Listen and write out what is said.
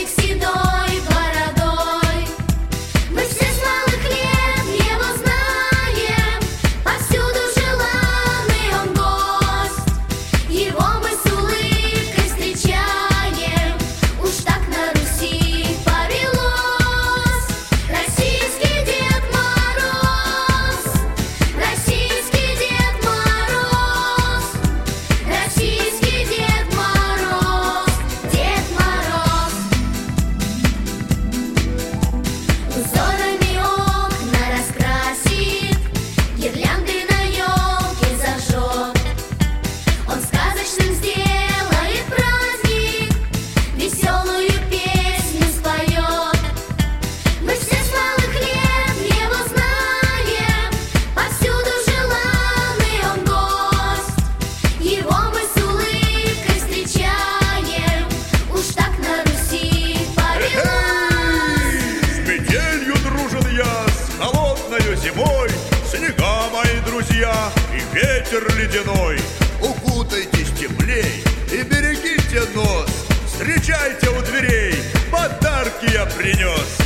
седой бородой. Мы все с малых лет его знаем, повсюду желанный он гость. Его мы с улыбкой встречаем, уж так на Руси повелось. Российский Дед Мороз, российский Дед Мороз, российский Дед Мороз, Дед Мороз. Узорами окна раскрасит, гирлянды на елке зажжет. Он сказочным сделает праздник, веселую песню споет. Мы все с малых лет его знаем, повсюду желанный он гость. Его мы с улыбкой встречаем, уж так на Руси повелось. С метелью дружен я, с холодною зимой, снега, мои друзья, и ветер ледяной. Укутайтесь теплей и берегите нос, встречайте у дверей, подарки я принес.